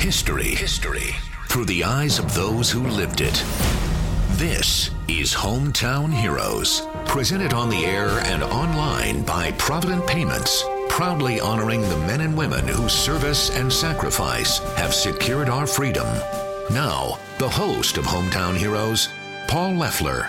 History. Through the eyes of those who lived it. This is Hometown Heroes, presented on the air and online by Provident Payments, proudly honoring the men and women whose service and sacrifice have secured our freedom. Now, the host of Hometown Heroes, Paul Leffler.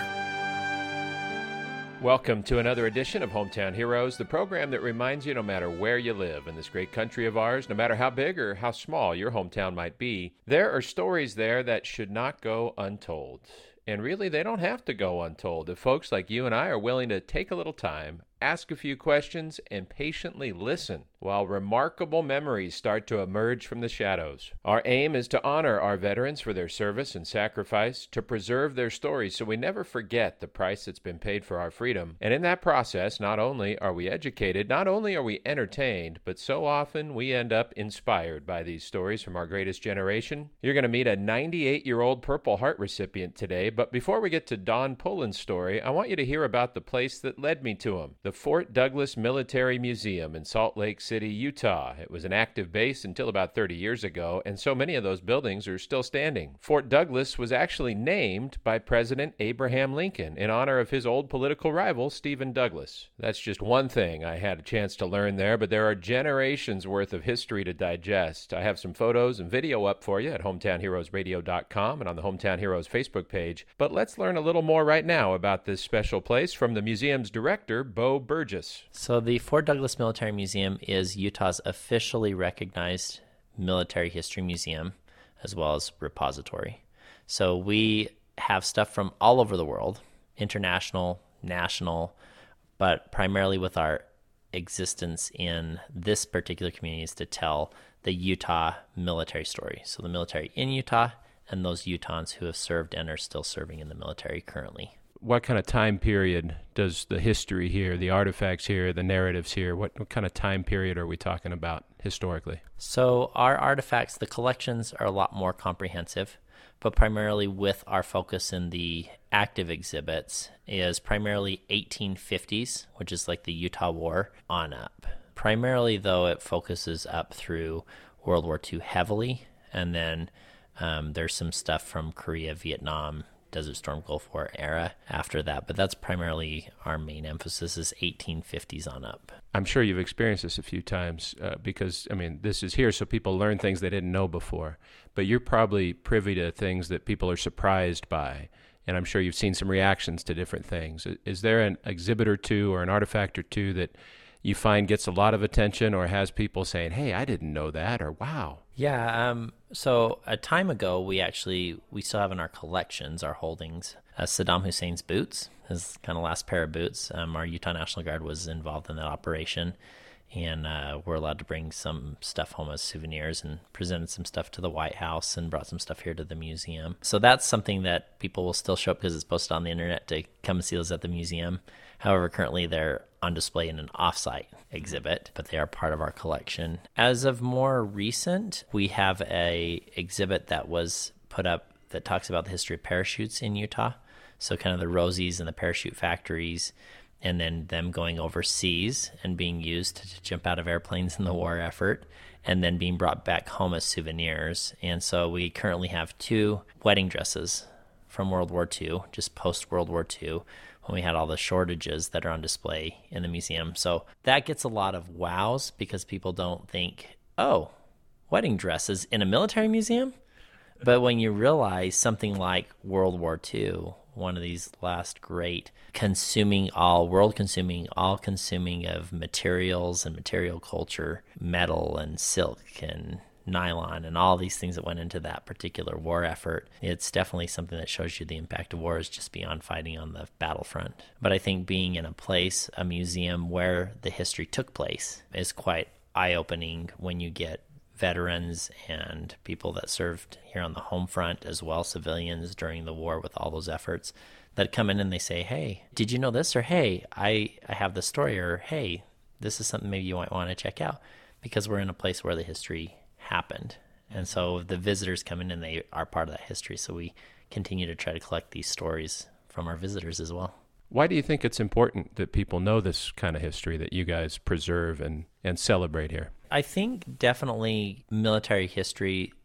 Welcome to another edition of Hometown Heroes, the program that reminds you no matter where you live in this great country of ours, no matter how big or how small your hometown might be, there are stories there that should not go untold. And really, they don't have to go untold if folks like you and I are willing to take a little time, ask a few questions, and patiently listen while remarkable memories start to emerge from the shadows. Our aim is to honor our veterans for their service and sacrifice, to preserve their stories so we never forget the price that's been paid for our freedom. And in that process, not only are we educated, not only are we entertained, but so often we end up inspired by these stories from our greatest generation. You're going to meet a 98-year-old Purple Heart recipient today, but before we get to Don Pullen's story, I want you to hear about the place that led me to him, the Fort Douglas Military Museum in Salt Lake City, Utah. It was an active base until about 30 years ago, and so many of those buildings are still standing. Fort Douglas was actually named by President Abraham Lincoln in honor of his old political rival, Stephen Douglas. That's just one thing I had a chance to learn there, but there are generations worth of history to digest. I have some photos and video up for you at hometownheroesradio.com and on the Hometown Heroes Facebook page, but let's learn a little more right now about this special place from the museum's director, Bo Burgess. So the Fort Douglas Military Museum is Utah's officially recognized military history museum as well as repository. So we have stuff from all over the world, international, national, but primarily with our existence in this particular community is to tell the Utah military story. So the military in Utah and those Utahns who have served and are still serving in the military currently. What kind of time period does the history here, the artifacts here, the narratives here, what kind of time period are we talking about historically? So our artifacts, the collections are a lot more comprehensive, but primarily with our focus in the active exhibits is primarily 1850s, which is like the Utah War, on up. Primarily, though, it focuses up through World War II heavily, and then there's some stuff from Korea, Vietnam, Desert Storm, Gulf War era after that, but that's primarily our main emphasis is 1850s on up. I'm sure you've experienced this a few times because, this is here so people learn things they didn't know before, but you're probably privy to things that people are surprised by, and I'm sure you've seen some reactions to different things. Is there an exhibit or two or an artifact or two that you find gets a lot of attention or has people saying, hey, I didn't know that, or wow? Yeah, so a time ago, we still have in our collections, our holdings, Saddam Hussein's boots, his kind of last pair of boots. Our Utah National Guard was involved in that operation, and we're allowed to bring some stuff home as souvenirs and presented some stuff to the White House and brought some stuff here to the museum. So that's something that people will still show up because it's posted on the internet to come and see those at the museum. However, currently they're on display in an off-site exhibit, but they are part of our collection. As of more recent, we have a exhibit that was put up that talks about the history of parachutes in Utah. So kind of the Rosies and the parachute factories, and then them going overseas and being used to jump out of airplanes in the war effort, and then being brought back home as souvenirs. And so we currently have 2 wedding dresses from World War II, just post-World War II, when we had all the shortages that are on display in the museum. So that gets a lot of wows because people don't think, oh, wedding dresses in a military museum? But when you realize something like World War II, one of these last great all-consuming of materials and material culture, metal and silk and nylon and all these things that went into that particular war effort, it's definitely something that shows you the impact of war is just beyond fighting on the battlefront. But I think being in a museum where the history took place is quite eye-opening when you get veterans and people that served here on the home front as well, civilians during the war with all those efforts, that come in and they say, hey, did you know this? Or, hey, I have this story. Or, hey, this is something maybe you might want to check out, because we're in a place where the history happened. And so the visitors come in and they are part of that history. So we continue to try to collect these stories from our visitors as well. Why do you think it's important that people know this kind of history that you guys preserve and celebrate here? I think definitely military history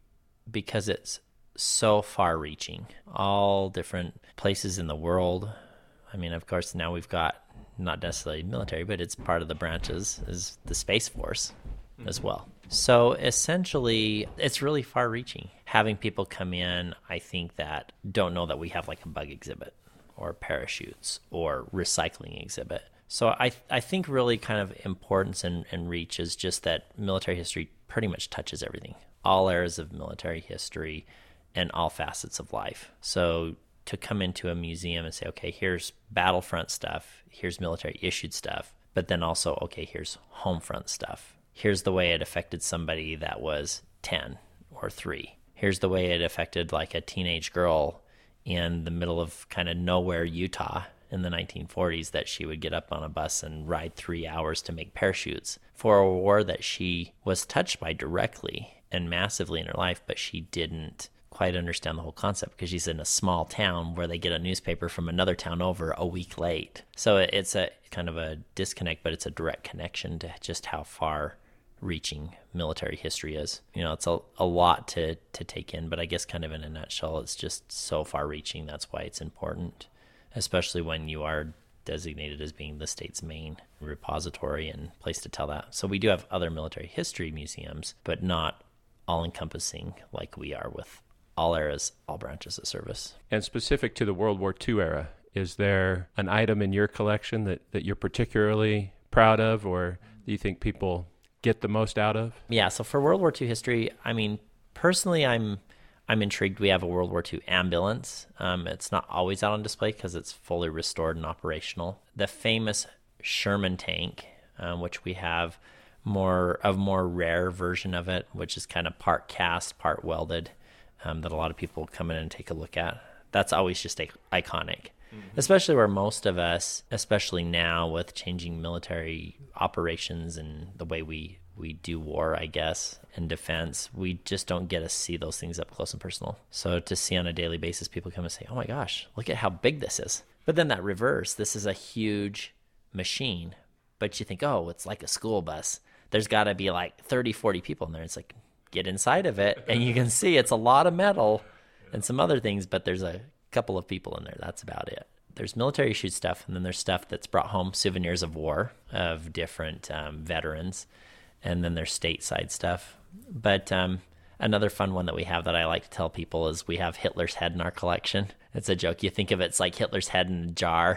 because it's so far reaching, all different places in the world. I mean, of course, now we've got not necessarily military, but it's part of the branches is the Space Force as well. So essentially, it's really far reaching. Having people come in, I think, that don't know that we have like a bug exhibit or parachutes or recycling exhibit. So I think really kind of importance and reach is just that military history pretty much touches everything, all eras of military history and all facets of life. So to come into a museum and say, okay, here's battlefront stuff, here's military issued stuff, but then also, okay, here's home front stuff. Here's the way it affected somebody that was 10 or 3. Here's the way it affected like a teenage girl in the middle of kind of nowhere, Utah in the 1940s, that she would get up on a bus and ride 3 hours to make parachutes for a war that she was touched by directly and massively in her life, but she didn't quite understand the whole concept because she's in a small town where they get a newspaper from another town over a week late. So it's a kind of a disconnect, but it's a direct connection to just how far reaching military history is. You know, it's a lot to take in, but I guess kind of in a nutshell, it's just so far reaching. That's why it's important, especially when you are designated as being the state's main repository and place to tell that. So we do have other military history museums, but not all-encompassing like we are with all eras, all branches of service. And specific to the World War II era, is there an item in your collection that you're particularly proud of, or do you think people get the most out of? Yeah, so for World War II history, I mean, personally, I'm intrigued. We have a World War II ambulance. It's not always out on display because it's fully restored and operational. The famous Sherman tank, which we have more rare version of it, which is kind of part cast, part welded, that a lot of people come in and take a look at. That's always just iconic, especially where most of us, especially now with changing military operations and the way we do war, I guess, and defense, we just don't get to see those things up close and personal. So to see on a daily basis, people come and say, oh my gosh, look at how big this is. But then that reverse, this is a huge machine, but you think, oh, it's like a school bus. There's got to be like 30, 40 people in there. It's like, get inside of it, and you can see it's a lot of metal and some other things, but there's a couple of people in there. That's about it. There's military issued stuff, and then there's stuff that's brought home, souvenirs of war of different veterans, and then there's stateside stuff. But another fun one that we have that I like to tell people is we have Hitler's head in our collection. It's a joke. You think of it's like Hitler's head in a jar,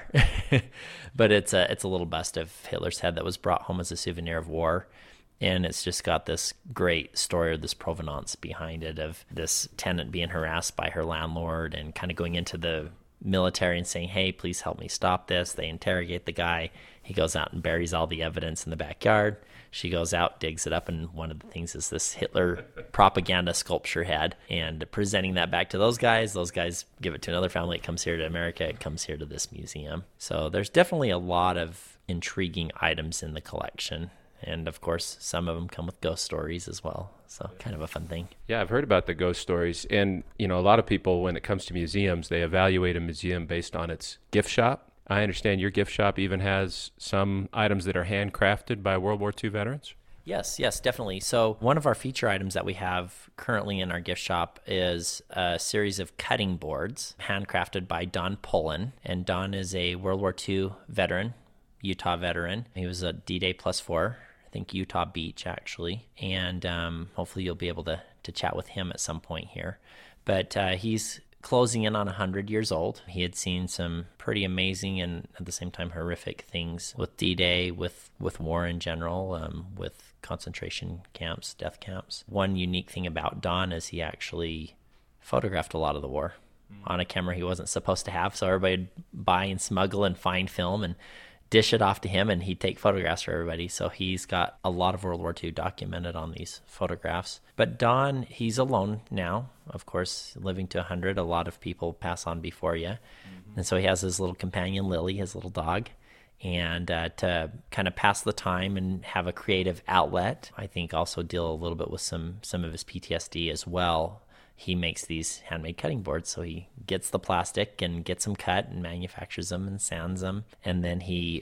but it's a little bust of Hitler's head that was brought home as a souvenir of war. And it's just got this great story or this provenance behind it of this tenant being harassed by her landlord and kind of going into the military and saying, hey, please help me stop this. They interrogate the guy. He goes out and buries all the evidence in the backyard. She goes out, digs it up, and one of the things is this Hitler propaganda sculpture head, and presenting that back to those guys give it to another family. It comes here to America. It comes here to this museum. So there's definitely a lot of intriguing items in the collection. And of course, some of them come with ghost stories as well. So kind of a fun thing. Yeah, I've heard about the ghost stories. And, you know, a lot of people, when it comes to museums, they evaluate a museum based on its gift shop. I understand your gift shop even has some items that are handcrafted by World War II veterans. Yes, definitely. So one of our feature items that we have currently in our gift shop is a series of cutting boards handcrafted by Don Pullen. And Don is a World War II veteran, Utah veteran. He was a D-Day +4. I think Utah Beach, actually. And hopefully you'll be able to chat with him at some point here. But he's closing in on 100 years old. He had seen some pretty amazing and at the same time horrific things with D-Day, with war in general, with concentration camps, death camps. One unique thing about Don is he actually photographed a lot of the war on a camera he wasn't supposed to have. So everybody'd buy and smuggle and find film and dish it off to him, and he'd take photographs for everybody. So he's got a lot of World War II documented on these photographs. But Don, he's alone now, of course, living to 100. A lot of people pass on before you. And so he has his little companion, Lily, his little dog. And to kind of pass the time and have a creative outlet, I think also deal a little bit with some of his PTSD as well. He makes these handmade cutting boards. So he gets the plastic and gets them cut and manufactures them and sands them. And then he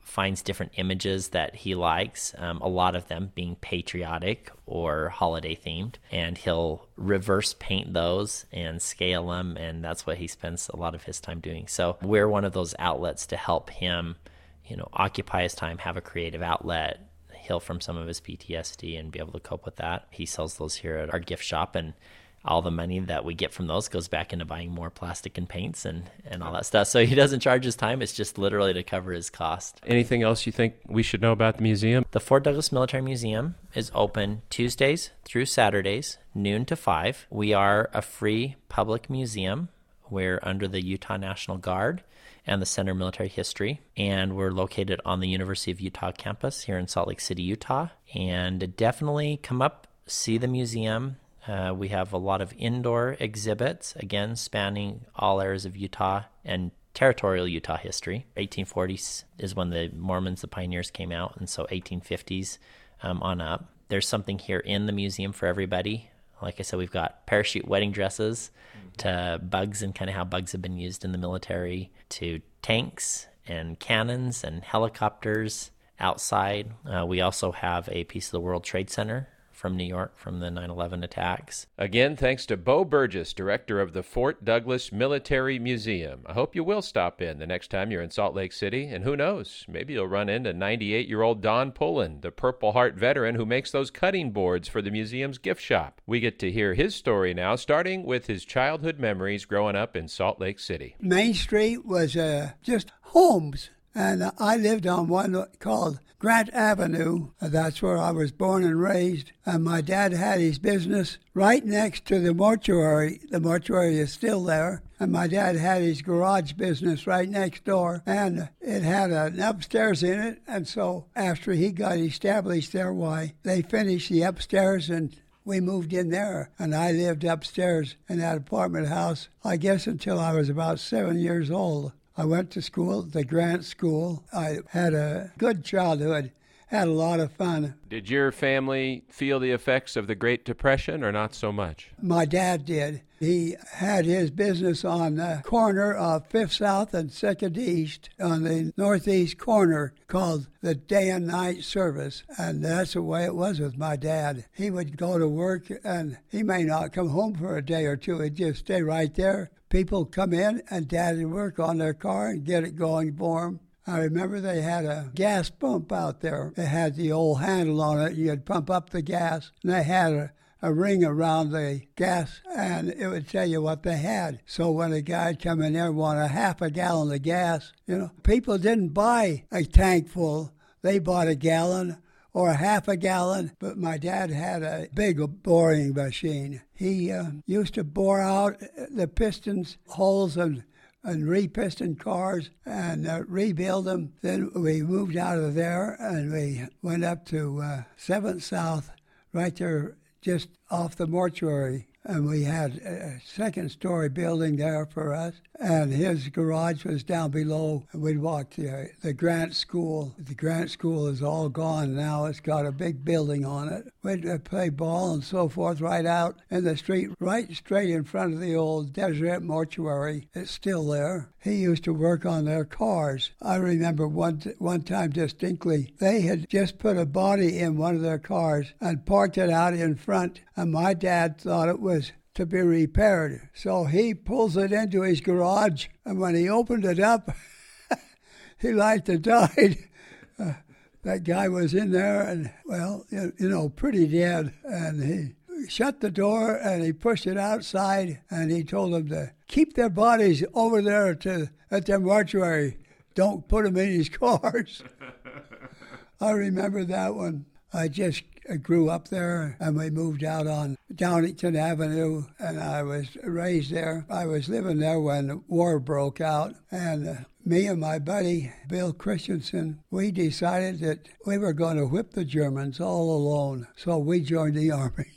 finds different images that he likes, a lot of them being patriotic or holiday themed, and he'll reverse paint those and scale them, and that's what he spends a lot of his time doing. So we're one of those outlets to help him, occupy his time, have a creative outlet, heal from some of his PTSD, and be able to cope with that. He sells those here at our gift shop, and all the money that we get from those goes back into buying more plastic and paints and all that stuff. So he doesn't charge his time. It's just literally to cover his cost. Anything else you think we should know about the museum? The Fort Douglas Military Museum is open Tuesdays through Saturdays, noon to 5. We are a free public museum. We're under the Utah National Guard and the Center of Military History, and we're located on the University of Utah campus here in Salt Lake City, Utah. And definitely come up, see the museum. We have a lot of indoor exhibits, again, spanning all areas of Utah and territorial Utah history. 1840s is when the Mormons, the pioneers, came out, and so 1850s on up. There's something here in the museum for everybody. Like I said, we've got parachute wedding dresses to bugs and kind of how bugs have been used in the military, to tanks and cannons and helicopters outside. We also have a piece of the World Trade Center from New York from the 9/11 attacks. Again, thanks to Bo Burgess, director of the Fort Douglas Military Museum. I hope you will stop in the next time you're in Salt Lake City, and who knows, maybe you'll run into 98-year-old Don Pullen, the Purple Heart veteran who makes those cutting boards for the museum's gift shop. We get to hear his story now, starting with his childhood memories growing up in Salt Lake City. Main Street was just homes, and I lived on one called Grant Avenue. That's where I was born and raised. And my dad had his business right next to the mortuary. The mortuary is still there. And my dad had his garage business right next door. And it had an upstairs in it. And so after he got established there, they finished the upstairs and we moved in there. And I lived upstairs in that apartment house, I guess, until I was about 7 years old. I went to school, the Grant School. I had a good childhood, had a lot of fun. Did your family feel the effects of the Great Depression or not so much? My dad did. He had his business on the corner of 5th South and 2nd East on the northeast corner called the Day and Night Service. And that's the way it was with my dad. He would go to work and he may not come home for a day or two. He'd just stay right there. People come in and Dad would work on their car and get it going for them. I remember they had a gas pump out there. It had the old handle on it. You'd pump up the gas, and they had a ring around the gas, and it would tell you what they had. So when a guy come in there and wanted half a gallon of gas, people didn't buy a tank full. They bought a gallon or a half a gallon, but my dad had a big boring machine. He used to bore out the pistons, holes, and re-piston cars and rebuild them. Then we moved out of there and we went up to 7th South, right there just off the mortuary. And we had a second-story building there for us. And his garage was down below. And we'd walk to the Grant School. The Grant School is all gone now. It's got a big building on it. We'd play ball and so forth right out in the street, right straight in front of the old Deseret Mortuary. It's still there. He used to work on their cars. I remember one time distinctly, they had just put a body in one of their cars and parked it out in front. And my dad thought it was to be repaired. So he pulls it into his garage, and when he opened it up, he like to died. That guy was in there and, pretty dead. And he shut the door and he pushed it outside and he told them to keep their bodies over there at their mortuary. Don't put them in his cars. I remember that one. I grew up there and we moved out on Downington Avenue and I was raised there. I was living there when the war broke out and me and my buddy Bill Christensen, we decided that we were going to whip the Germans all alone. So we joined the Army.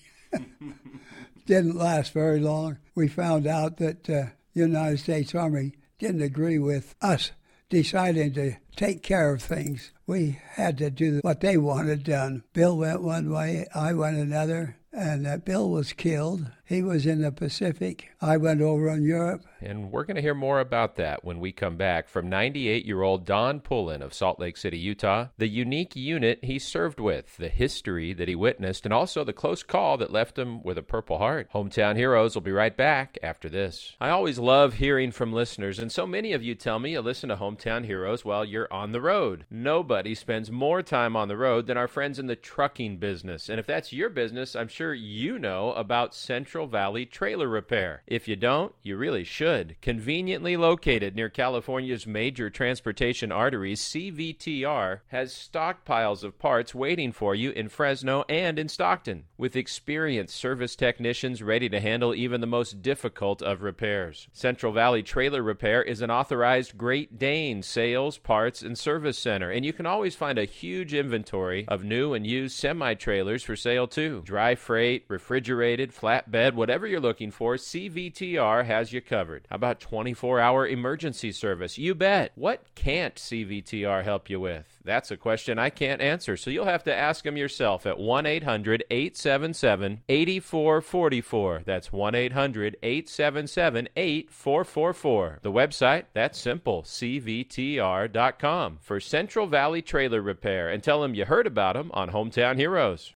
Didn't last very long. We found out that the United States Army didn't agree with us deciding to take care of things. We had to do what they wanted done. Bill went one way, I went another, and Bill was killed. He was in the Pacific. I went over in Europe. And we're going to hear more about that when we come back from 98-year-old Don Pullen of Salt Lake City, Utah, the unique unit he served with, the history that he witnessed, and also the close call that left him with a Purple Heart. Hometown Heroes will be right back after this. I always love hearing from listeners, and so many of you tell me you listen to Hometown Heroes while you're on the road. Nobody spends more time on the road than our friends in the trucking business. And if that's your business, I'm sure you know about Central Valley Trailer Repair. If you don't, you really should. Conveniently located near California's major transportation arteries, CVTR has stockpiles of parts waiting for you in Fresno and in Stockton, with experienced service technicians ready to handle even the most difficult of repairs. Central Valley Trailer Repair is an authorized Great Dane sales, parts, and service center, and you can always find a huge inventory of new and used semi-trailers for sale too. Dry freight, refrigerated, flatbed, whatever you're looking for, CVTR has you covered. How about 24-hour emergency service? You bet. What can't CVTR help you with? That's a question I can't answer, so you'll have to ask them yourself at 1-800-877-8444. That's 1-800-877-8444. The website? That's simple, cvtr.com. For Central Valley Trailer Repair, and tell them you heard about them on Hometown Heroes.